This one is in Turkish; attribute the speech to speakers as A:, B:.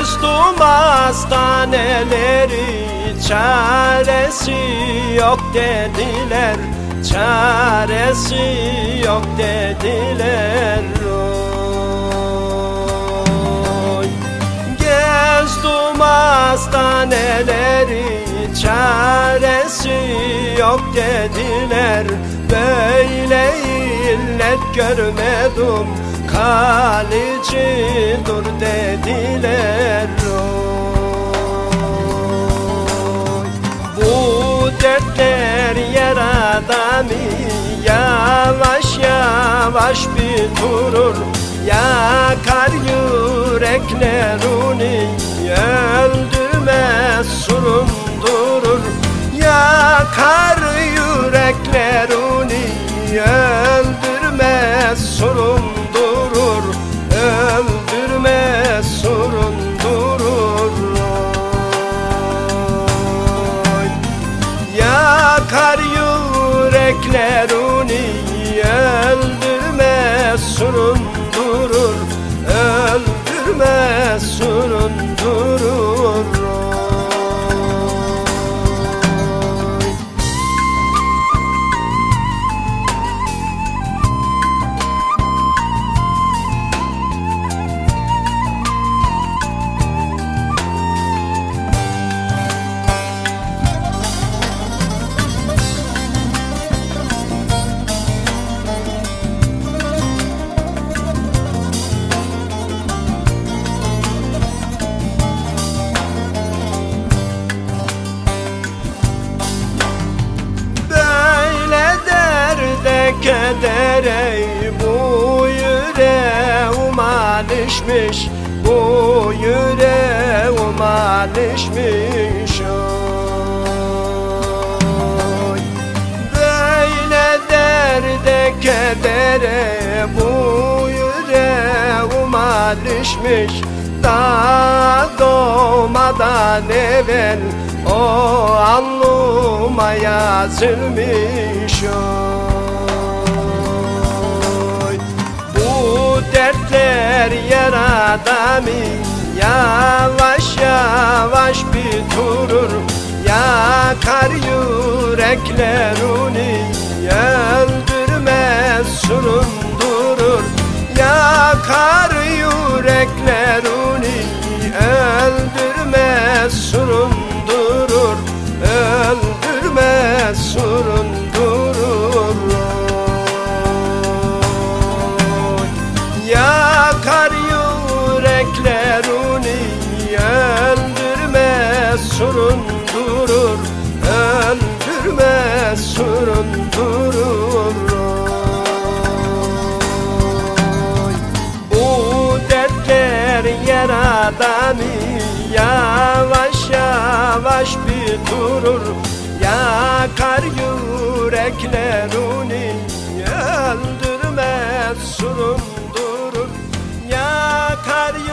A: Gezdim hastaneleri, çaresi yok dediler, çaresi yok dediler. Oy. Gezdim hastaneleri, çaresi yok dediler. Böyle illet görmedim, kalicidir dediler. Oy. Bu dertler yaradamı yavaş yavaş bitirur, yakar yüreklerini, öldürmez surundurur. Yakar yüreklerini, öldürmez surundurur, öldürmez surundurur. Oy. Yakar yüreklerini, öldürmez surundurur, öldürmez surundurur. Kedere bu yüreğim alışmış, bu yüreğim alışmış. Oy. Böyle derde kedere bu yüreğim alışmış, daha doğmadan evvel o alnıma yazılmış. Dertler yaradamı yavaş yavaş bitirur, yakar yüreklerini, öldürmez surundurur. Yakar yüreklerini, öldürmez surundurur, öldürmez surundurur. Yakar yüreklerini, öldürmez surundurur, öldürmez surundurur. Oy. Bu dertler yaradanı yavaş yavaş bitirur, yakar yüreklerini, öldürmez surundurur. Yakar